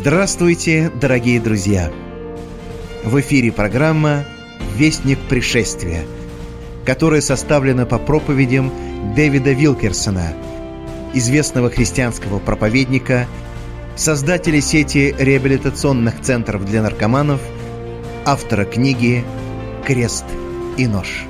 Здравствуйте, дорогие друзья! В эфире программа «Вестник пришествия», которая составлена по проповедям Дэвида Вилкерсона, известного христианского проповедника, создателя сети реабилитационных центров для наркоманов, автора книги «Крест и нож».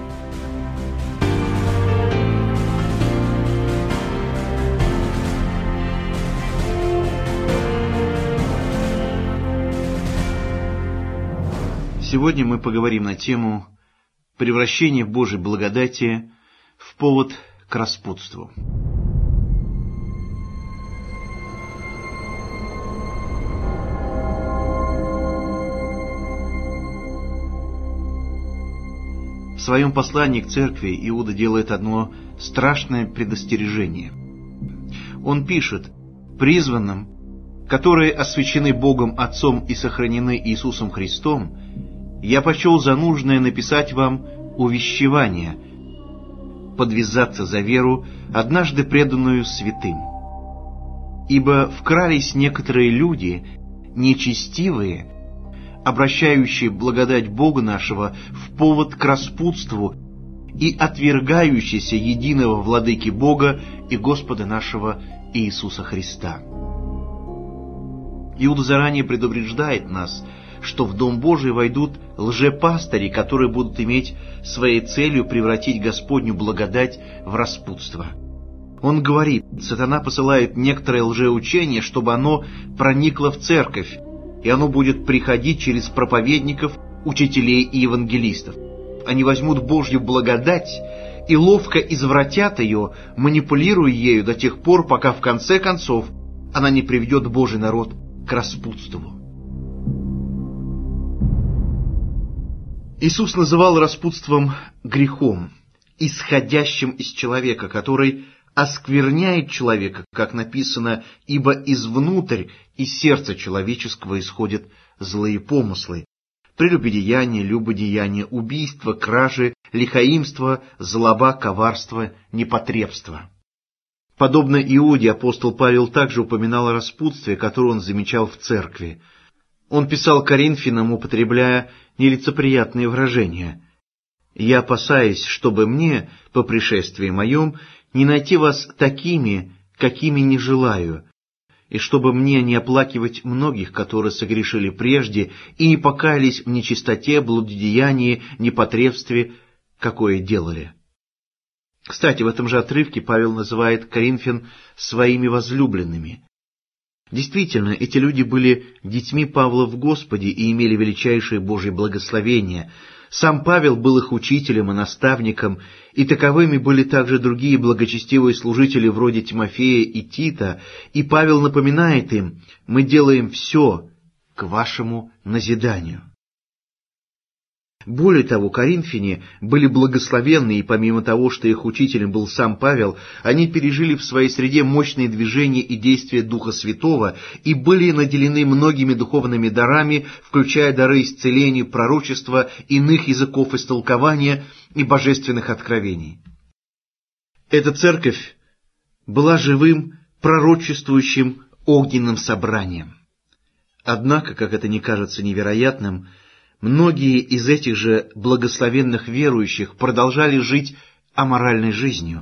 Сегодня мы поговорим на тему превращения Божьей благодати в повод к распутству. В своем послании к церкви Иуда делает одно страшное предостережение. Он пишет: «Призванным, которые освящены Богом Отцом и сохранены Иисусом Христом, я почел за нужное написать вам увещевание, подвязаться за веру, однажды преданную святым. Ибо вкрались некоторые люди, нечестивые, обращающие благодать Бога нашего в повод к распутству и отвергающиеся единого владыки Бога и Господа нашего Иисуса Христа». Иуда заранее предупреждает нас, что в Дом Божий войдут лжепастыри, которые будут иметь своей целью превратить Господню благодать в распутство. Он говорит, сатана посылает некоторое лжеучение, чтобы оно проникло в церковь, и оно будет приходить через проповедников, учителей и евангелистов. Они возьмут Божью благодать и ловко извратят ее, манипулируя ею до тех пор, пока в конце концов она не приведет Божий народ к распутству. Иисус называл распутством грехом, исходящим из человека, который оскверняет человека, как написано, ибо извнутрь, из сердца человеческого исходят злые помыслы: прелюбодеяние, любодеяние, убийство, кражи, лихоимство, злоба, коварство, непотребство. Подобно Иуде, апостол Павел также упоминал о распутстве, которое он замечал в церкви. Он писал Коринфянам, употребляя нелицеприятные выражения: «Я опасаюсь, чтобы мне, по пришествии моем, не найти вас такими, какими не желаю, и чтобы мне не оплакивать многих, которые согрешили прежде и не покаялись в нечистоте, блудодеянии, непотребстве, какое делали». Кстати, в этом же отрывке Павел называет коринфян своими возлюбленными. Действительно, эти люди были детьми Павла в Господе и имели величайшее Божье благословение. Сам Павел был их учителем и наставником, и таковыми были также другие благочестивые служители вроде Тимофея и Тита, и Павел напоминает им: «Мы делаем все к вашему назиданию». Более того, коринфяне были благословенны, и помимо того, что их учителем был сам Павел, они пережили в своей среде мощные движения и действия Духа Святого и были наделены многими духовными дарами, включая дары исцеления, пророчества, иных языков истолкования и божественных откровений. Эта церковь была живым, пророчествующим огненным собранием. Однако, как это не кажется невероятным, многие из этих же благословенных верующих продолжали жить аморальной жизнью.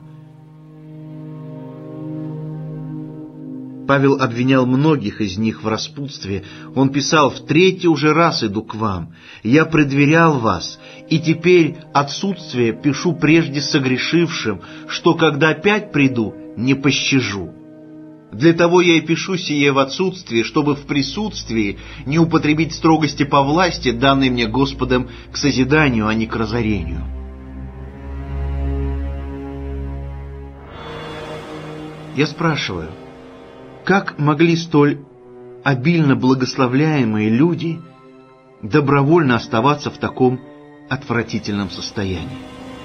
Павел обвинял многих из них в распутстве. Он писал: «В третий уже раз иду к вам. Я предверял вас, и теперь отсутствие пишу прежде согрешившим, что когда опять приду, не пощажу. Для того я и пишу сие в отсутствии, чтобы в присутствии не употребить строгости по власти, данной мне Господом к созиданию, а не к разорению». Я спрашиваю, как могли столь обильно благословляемые люди добровольно оставаться в таком отвратительном состоянии?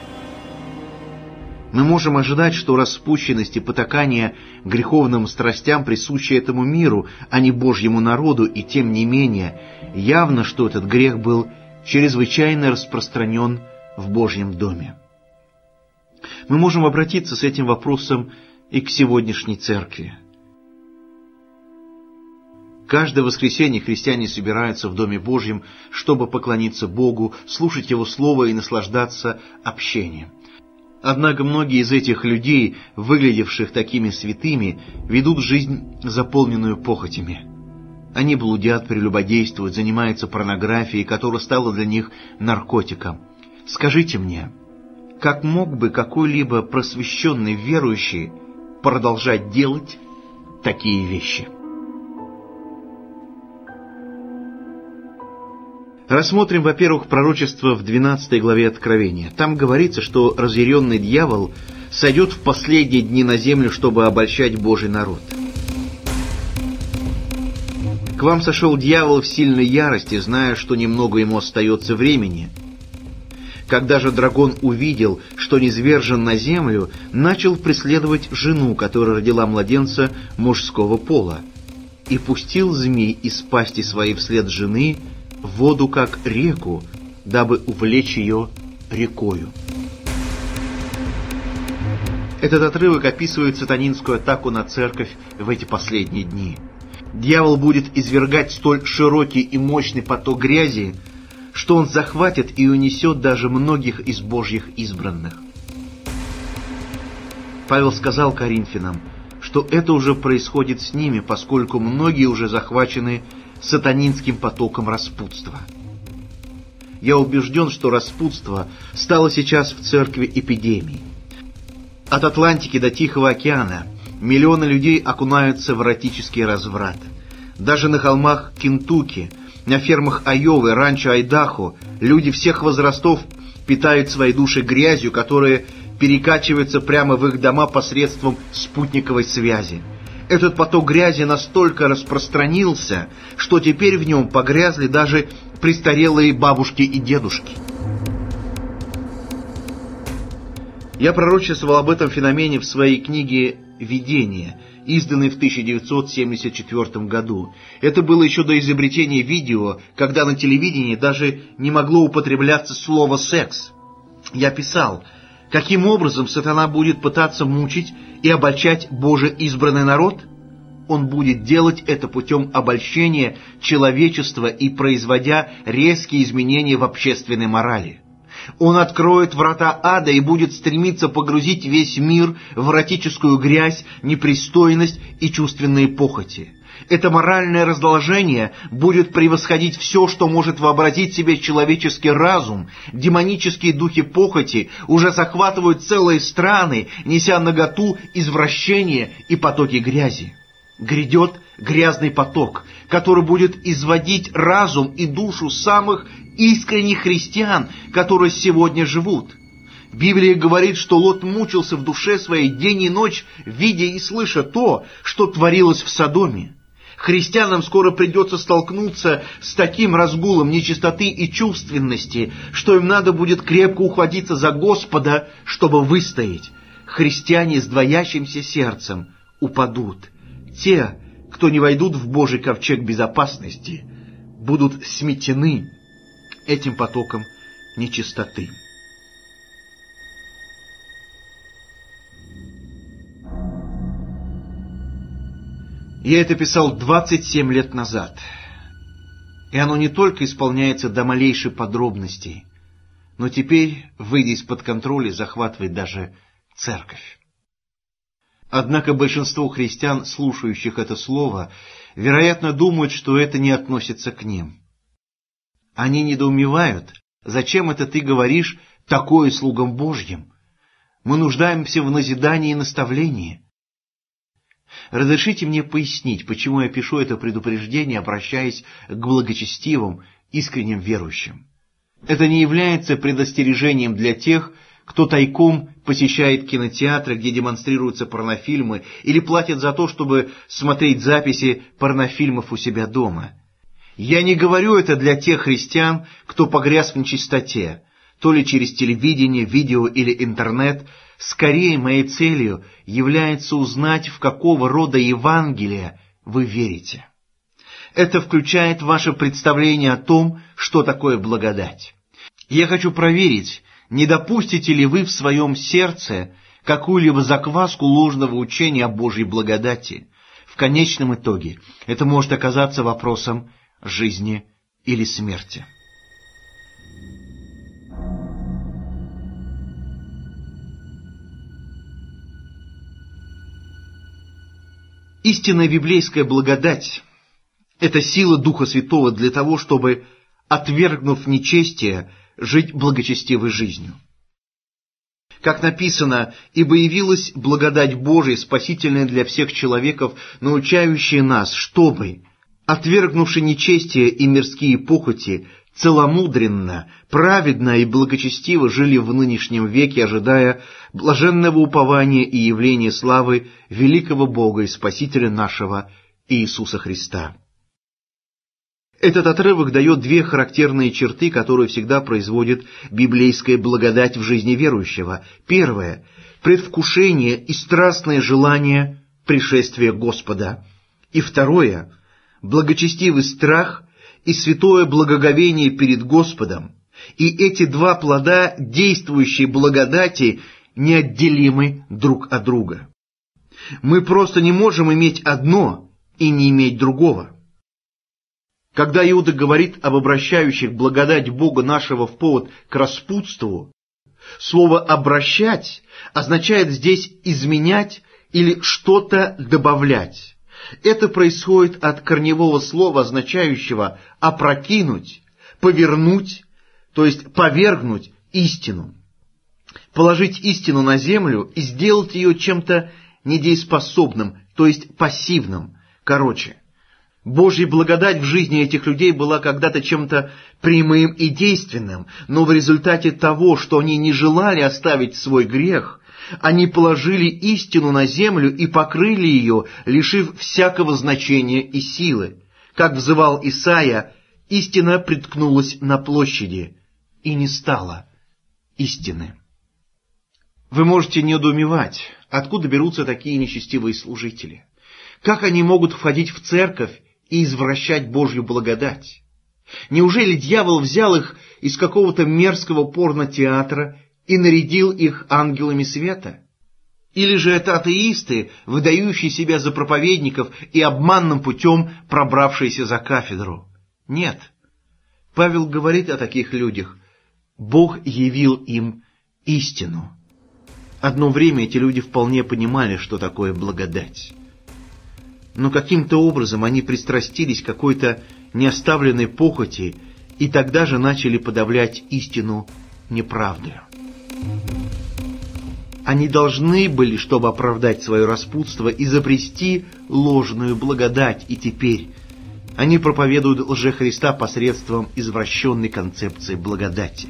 Мы можем ожидать, что распущенность и потакание греховным страстям присущи этому миру, а не Божьему народу, и тем не менее явно, что этот грех был чрезвычайно распространен в Божьем доме. Мы можем обратиться с этим вопросом и к сегодняшней церкви. Каждое воскресенье христиане собираются в Доме Божьем, чтобы поклониться Богу, слушать Его Слово и наслаждаться общением. Однако многие из этих людей, выглядевших такими святыми, ведут жизнь, заполненную похотями. Они блудят, прелюбодействуют, занимаются порнографией, которая стала для них наркотиком. Скажите мне, как мог бы какой-либо просвещенный верующий продолжать делать такие вещи? Рассмотрим, во-первых, пророчество в 12 главе Откровения. Там говорится, что разъяренный дьявол сойдет в последние дни на землю, чтобы обольщать Божий народ. «К вам сошел дьявол в сильной ярости, зная, что немного ему остается времени. Когда же дракон увидел, что низвержен на землю, начал преследовать жену, которая родила младенца мужского пола, и пустил змей из пасти своей вслед жены в воду, как реку, дабы увлечь ее рекою». Этот отрывок описывает сатанинскую атаку на церковь в эти последние дни. Дьявол будет извергать столь широкий и мощный поток грязи, что он захватит и унесет даже многих из Божьих избранных. Павел сказал Коринфянам, что это уже происходит с ними, поскольку многие уже захвачены сатанинским потоком распутства. Я убежден, что распутство стало сейчас в церкви эпидемией. От Атлантики до Тихого океана миллионы людей окунаются в эротический разврат. Даже на холмах Кентукки, на фермах Айовы, ранчо Айдахо люди всех возрастов питают свои души грязью, которая перекачивается прямо в их дома посредством спутниковой связи. Этот поток грязи настолько распространился, что теперь в нем погрязли даже престарелые бабушки и дедушки. Я пророчествовал об этом феномене в своей книге «Видение», изданной в 1974 году. Это было еще до изобретения видео, когда на телевидении даже не могло употребляться слово «секс». Я писал, каким образом сатана будет пытаться мучить и обольщать Божий избранный народ? Он будет делать это путем обольщения человечества и производя резкие изменения в общественной морали. Он откроет врата ада и будет стремиться погрузить весь мир в эротическую грязь, непристойность и чувственные похоти. Это моральное разложение будет превосходить все, что может вообразить себе человеческий разум. Демонические духи похоти уже захватывают целые страны, неся наготу, извращение и потоки грязи. Грядет грязный поток, который будет изводить разум и душу самых искренних христиан, которые сегодня живут. Библия говорит, что Лот мучился в душе своей день и ночь, видя и слыша то, что творилось в Содоме. Христианам скоро придется столкнуться с таким разгулом нечистоты и чувственности, что им надо будет крепко ухватиться за Господа, чтобы выстоять. Христиане с двоящимся сердцем упадут. Те, кто не войдут в Божий ковчег безопасности, будут сметены этим потоком нечистоты. Я это писал 27 лет назад, и оно не только исполняется до малейшей подробности, но теперь, выйдя из-под контроля, захватывает даже церковь. Однако большинство христиан, слушающих это слово, вероятно, думают, что это не относится к ним. Они недоумевают, зачем это ты говоришь такое слугам Божьим? Мы нуждаемся в назидании и наставлении. Разрешите мне пояснить, почему я пишу это предупреждение, обращаясь к благочестивым, искренним верующим. Это не является предостережением для тех, кто тайком посещает кинотеатры, где демонстрируются порнофильмы, или платит за то, чтобы смотреть записи порнофильмов у себя дома. Я не говорю это для тех христиан, кто погряз в нечистоте, то ли через телевидение, видео или интернет. Скорее, моей целью является узнать, в какого рода Евангелие вы верите. Это включает ваше представление о том, что такое благодать. Я хочу проверить, не допустите ли вы в своем сердце какую-либо закваску ложного учения о Божьей благодати, в конечном итоге это может оказаться вопросом жизни или смерти. Истинная библейская благодать – это сила Духа Святого для того, чтобы, отвергнув нечестие, жить благочестивой жизнью. Как написано, «Ибо явилась благодать Божия, спасительная для всех человеков, научающая нас, чтобы, отвергнувши нечестие и мирские похоти, целомудренно, праведно и благочестиво жили в нынешнем веке, ожидая блаженного упования и явления славы великого Бога и Спасителя нашего Иисуса Христа». Этот отрывок дает две характерные черты, которые всегда производит библейская благодать в жизни верующего. Первое – предвкушение и страстное желание пришествия Господа. И второе – благочестивый страх и святое благоговение перед Господом. И эти два плода действующей благодати неотделимы друг от друга. Мы просто не можем иметь одно и не иметь другого. Когда Иуда говорит об обращающих благодать Бога нашего в повод к распутству, слово «обращать» означает здесь изменять или что-то добавлять. Это происходит от корневого слова, означающего опрокинуть, повернуть, то есть повергнуть истину. Положить истину на землю и сделать ее чем-то недееспособным, то есть пассивным. Короче, Божья благодать в жизни этих людей была когда-то чем-то прямым и действенным, но в результате того, что они не желали оставить свой грех, они положили истину на землю и покрыли ее, лишив всякого значения и силы. Как взывал Исаия, истина приткнулась на площади и не стала истины. Вы можете недоумевать, откуда берутся такие нечестивые служители. Как они могут входить в церковь и извращать Божью благодать? Неужели дьявол взял их из какого-то мерзкого порнотеатра и нарядил их ангелами света? Или же это атеисты, выдающие себя за проповедников и обманным путем пробравшиеся за кафедру? Нет. Павел говорит о таких людях. Бог явил им истину. Одно время эти люди вполне понимали, что такое благодать. Но каким-то образом они пристрастились к какой-то неоставленной похоти и тогда же начали подавлять истину неправдою. Они должны были, чтобы оправдать свое распутство, изобрести ложную благодать, и теперь они проповедуют лжехриста посредством извращенной концепции благодати.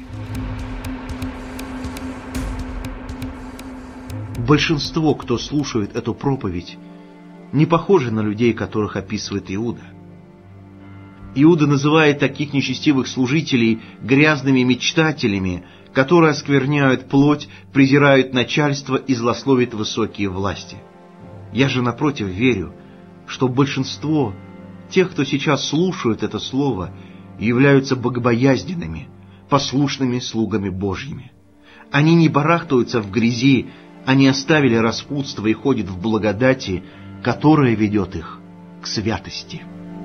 Большинство, кто слушает эту проповедь, не похожи на людей, которых описывает Иуда. Иуда называет таких нечестивых служителей грязными мечтателями, которые оскверняют плоть, презирают начальство и злословят высокие власти. Я же, напротив, верю, что большинство тех, кто сейчас слушает это слово, являются богобоязненными, послушными слугами Божьими. Они не барахтаются в грязи, они оставили распутство и ходят в благодати, которая ведет их к святости.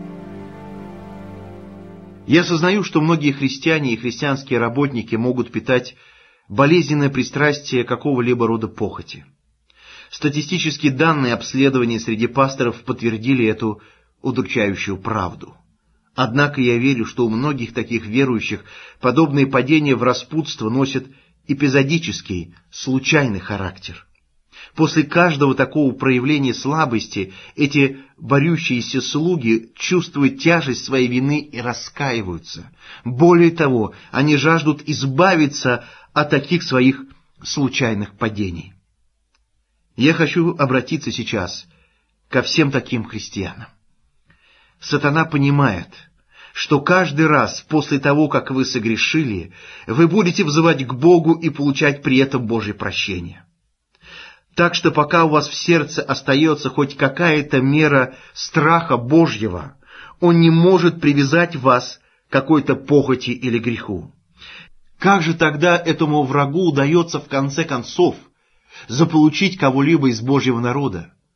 Я осознаю, что многие христиане и христианские работники могут питать болезненное пристрастие какого-либо рода похоти. Статистические данные обследований среди пасторов подтвердили эту удручающую правду. Однако я верю, что у многих таких верующих подобные падения в распутство носят эпизодический, случайный характер. После каждого такого проявления слабости эти борющиеся слуги чувствуют тяжесть своей вины и раскаиваются. Более того, они жаждут избавиться от таких своих случайных падений. Я хочу обратиться сейчас ко всем таким христианам. Сатана понимает, что каждый раз после того, как вы согрешили, вы будете взывать к Богу и получать при этом Божье прощение. Так что пока у вас в сердце остается хоть какая-то мера страха Божьего, он не может привязать вас к какой-то похоти или греху. Как же тогда этому врагу удается в конце концов заполучить кого-либо из Божьего народа?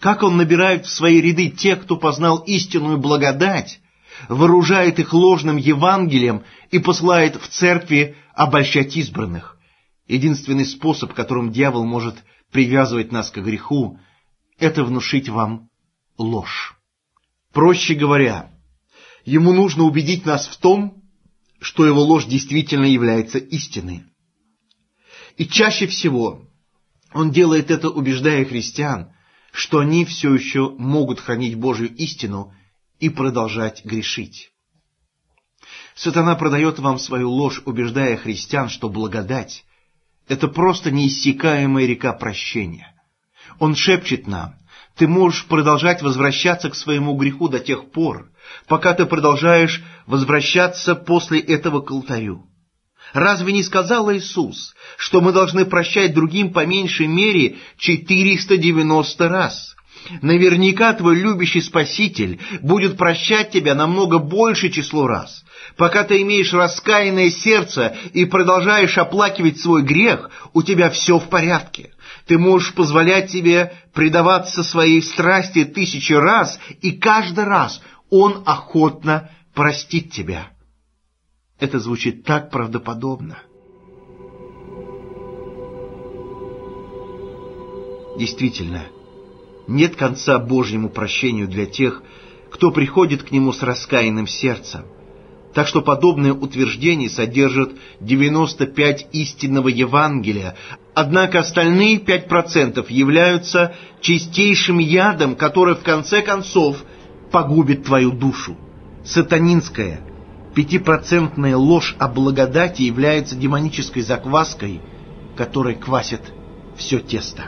как Он набирает в свои ряды тех, кто познал истинную благодать, вооружает их ложным Евангелием и посылает в церкви обольщать избранных. Единственный способ, которым дьявол может привязывать нас к греху, это внушить вам ложь. Проще говоря, ему нужно убедить нас в том, что его ложь действительно является истиной. И чаще всего он делает это, убеждая христиан, что они все еще могут хранить Божью истину и продолжать грешить. Сатана продает вам свою ложь, убеждая христиан, что благодать — это просто неиссякаемая река прощения. Он шепчет нам: ты можешь продолжать возвращаться к своему греху до тех пор, пока ты продолжаешь возвращаться после этого к алтарю. Разве не сказал Иисус, что мы должны прощать другим по меньшей мере 490 раз? Наверняка твой любящий Спаситель будет прощать тебя намного больше число раз. Пока ты имеешь раскаянное сердце и продолжаешь оплакивать свой грех, у тебя все в порядке. Ты можешь позволять себе предаваться своей страсти 1000 раз, и каждый раз Он охотно простит тебя. Это звучит так правдоподобно. Действительно, нет конца Божьему прощению для тех, кто приходит к Нему с раскаянным сердцем. Так что подобное утверждение содержит 95 истинного Евангелия, однако остальные 5% являются чистейшим ядом, который в конце концов погубит твою душу. Сатанинская 5% ложь о благодати является демонической закваской, которой квасит все тесто.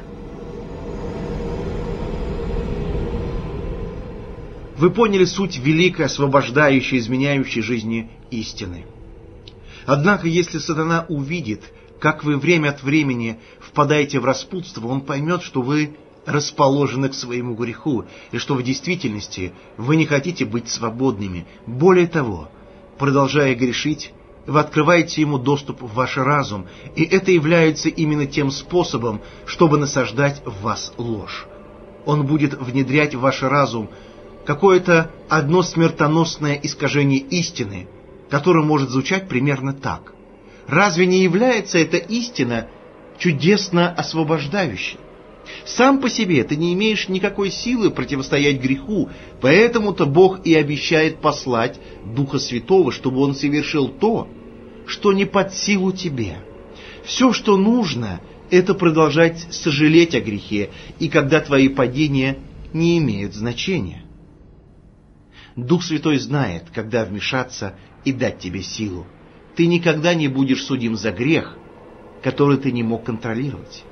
Вы поняли суть великой, освобождающей, изменяющей жизни истины. Однако, если сатана увидит, как вы время от времени впадаете в распутство, он поймет, что вы расположены к своему греху, и что в действительности вы не хотите быть свободными. Более того, продолжая грешить, вы открываете ему доступ в ваш разум, и это является именно тем способом, чтобы насаждать в вас ложь. Он будет внедрять в ваш разум какое-то одно смертоносное искажение истины, которое может звучать примерно так: разве не является эта истина чудесно освобождающей? Сам по себе ты не имеешь никакой силы противостоять греху, поэтому-то Бог и обещает послать Духа Святого, чтобы Он совершил то, что не под силу тебе. Все, что нужно, это продолжать сожалеть о грехе, и когда твои падения не имеют значения. Дух Святой знает, когда вмешаться и дать тебе силу. Ты никогда не будешь судим за грех, который ты не мог контролировать.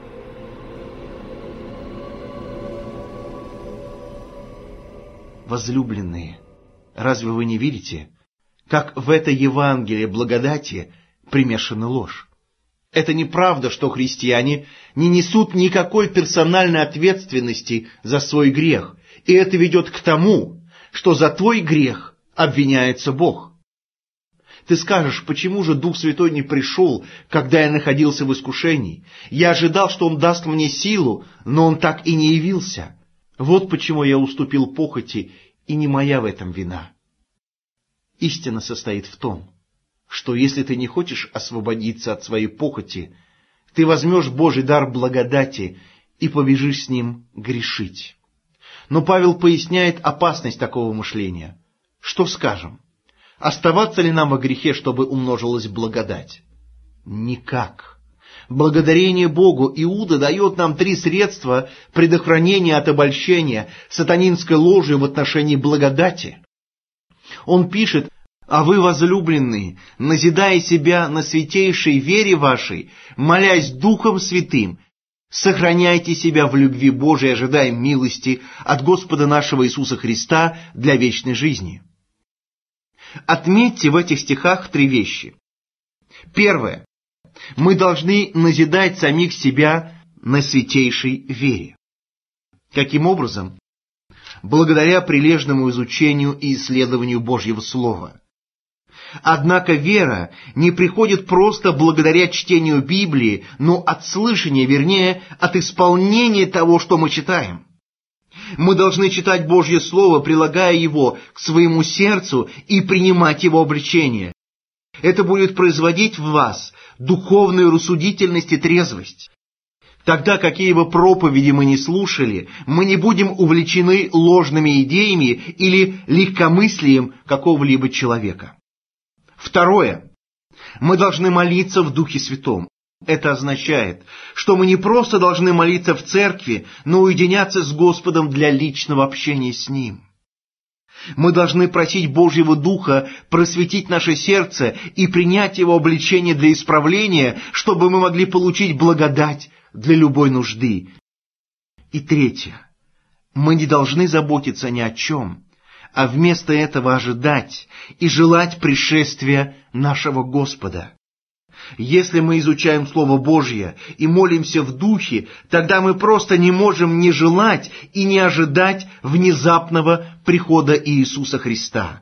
Возлюбленные, разве вы не видите, как в это Евангелие благодати примешана ложь? Это неправда, что христиане не несут никакой персональной ответственности за свой грех, и это ведет к тому, что за твой грех обвиняется Бог. Ты скажешь: почему же Дух Святой не пришел, когда я находился в искушении? Я ожидал, что Он даст мне силу, но Он так и не явился. Вот почему я уступил похоти, и не моя в этом вина. Истина состоит в том, что если ты не хочешь освободиться от своей похоти, ты возьмешь Божий дар благодати и побежишь с ним грешить. Но Павел поясняет опасность такого мышления. Что скажем? Оставаться ли нам во грехе, чтобы умножилась благодать? Никак. Благодарение Богу Иуда дает нам 3 средства предохранения от обольщения сатанинской ложью в отношении благодати. Он пишет: «А вы, возлюбленные, назидая себя на святейшей вере вашей, молясь Духом Святым, сохраняйте себя в любви Божией, ожидая милости от Господа нашего Иисуса Христа для вечной жизни». Отметьте в этих стихах 3 вещи. Первое. Мы должны назидать самих себя на святейшей вере. Каким образом? Благодаря прилежному изучению и исследованию Божьего Слова. Однако вера не приходит просто благодаря чтению Библии, но от слышания, вернее, от исполнения того, что мы читаем. Мы должны читать Божье Слово, прилагая его к своему сердцу и принимать его обличение. Это будет производить в вас духовную рассудительность и трезвость. Тогда, какие бы проповеди мы ни слушали, мы не будем увлечены ложными идеями или легкомыслием какого-либо человека. Второе. Мы должны молиться в Духе Святом. Это означает, что мы не просто должны молиться в церкви, но уединяться с Господом для личного общения с Ним. Мы должны просить Божьего Духа просветить наше сердце и принять Его обличение для исправления, чтобы мы могли получить благодать для любой нужды. И третье. Мы не должны заботиться ни о чем, а вместо этого ожидать и желать пришествия нашего Господа. Если мы изучаем Слово Божье и молимся в Духе, тогда мы просто не можем не желать и не ожидать внезапного прихода Иисуса Христа.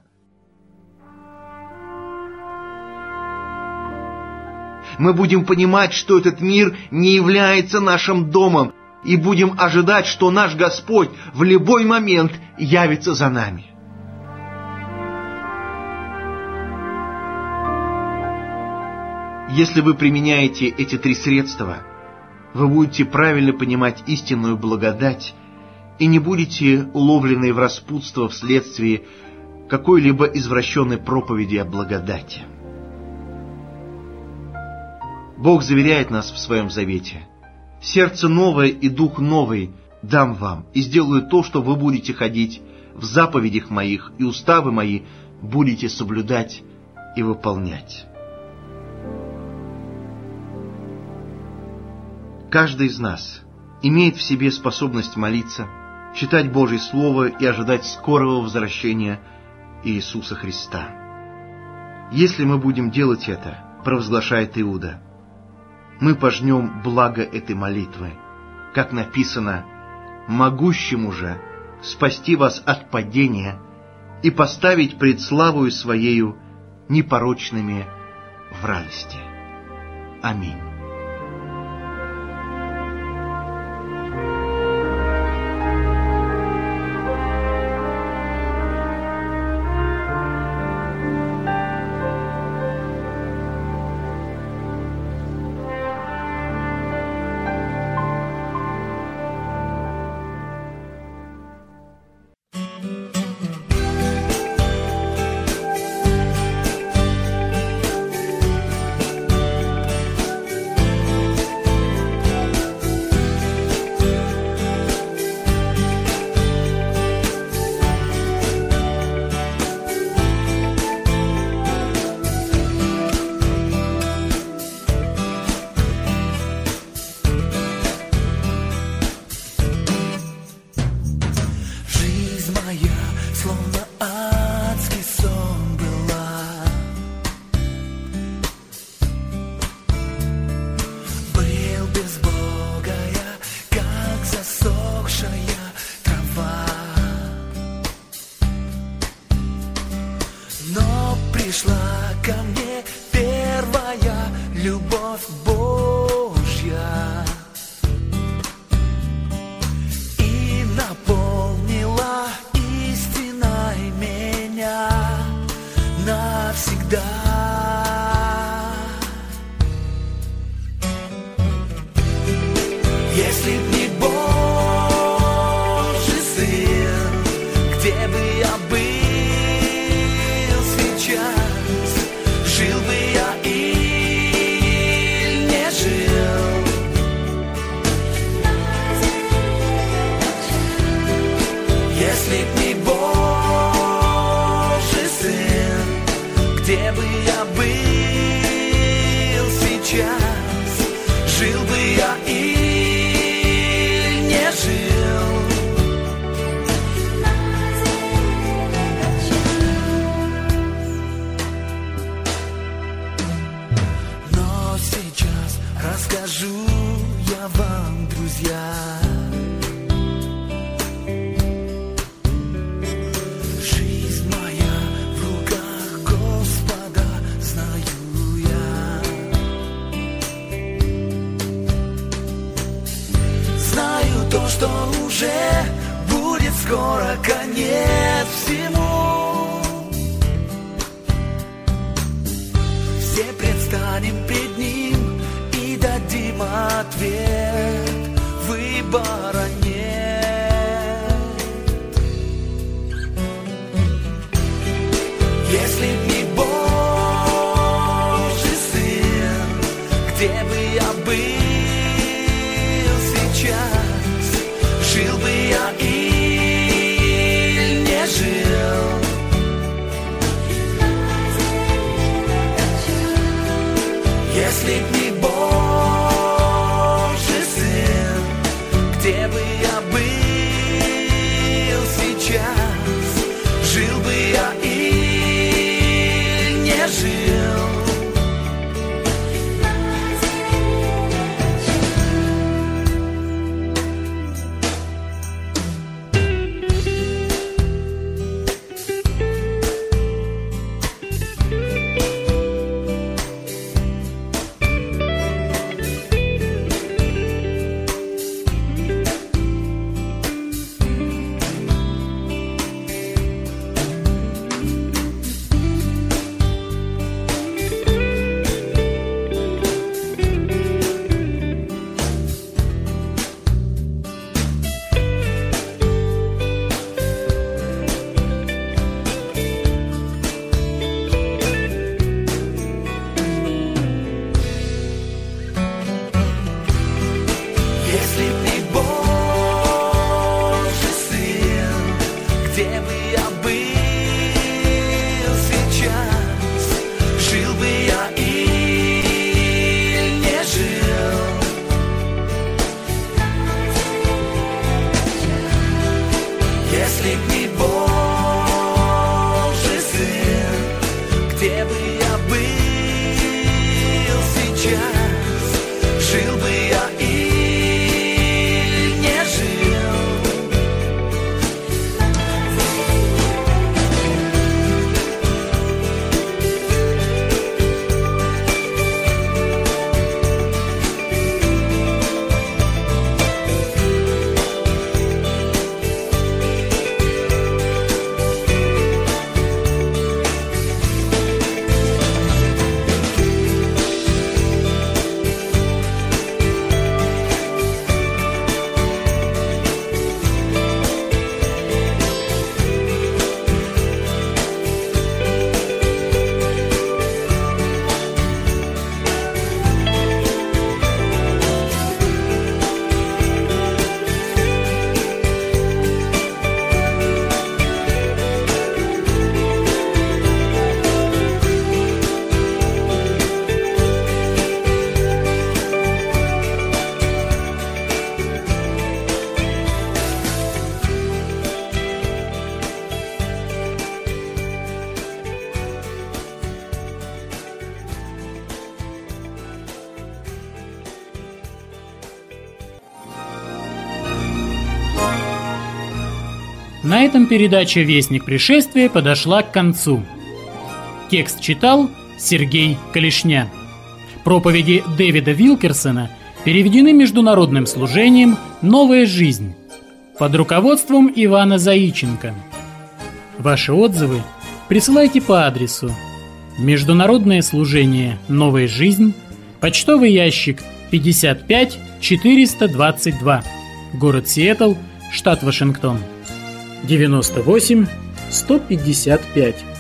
Мы будем понимать, что этот мир не является нашим домом, и будем ожидать, что наш Господь в любой момент явится за нами. Если вы применяете эти три средства, вы будете правильно понимать истинную благодать и не будете уловлены в распутство вследствие какой-либо извращенной проповеди о благодати. Бог заверяет нас в Своем завете: «Сердце новое и дух новый дам вам, и сделаю то, что вы будете ходить в заповедях моих, и уставы мои будете соблюдать и выполнять». Каждый из нас имеет в себе способность молиться, читать Божье Слово и ожидать скорого возвращения Иисуса Христа. Если мы будем делать это, провозглашает Иуда, мы пожнем благо этой молитвы, как написано: «Могущему же спасти вас от падения и поставить пред славою Своею непорочными в радости». Аминь. Что уже будет скоро конец всему. Все предстанем пред Ним и дадим ответ. Выбора нет. Если б не Божий Сын, где бы я был сейчас? Жил бы я или не жил? Если б не Божий Сын, где бы я был сейчас? Жил бы я или не жил? Если б не Божий Сын, где бы я был сейчас? Жил бы я или не жил? Если б не Божий Сын, где бы я был сейчас? Жил бы я или не жил? На этом передача «Вестник пришествия» подошла к концу. Текст читал Сергей Калишня. Проповеди Дэвида Вилкерсона переведены международным служением «Новая жизнь» под руководством Ивана Заиченко. Ваши отзывы присылайте по адресу: Международное служение «Новая жизнь», почтовый ящик 55 422, город Сиэтл, штат Вашингтон, 98 155.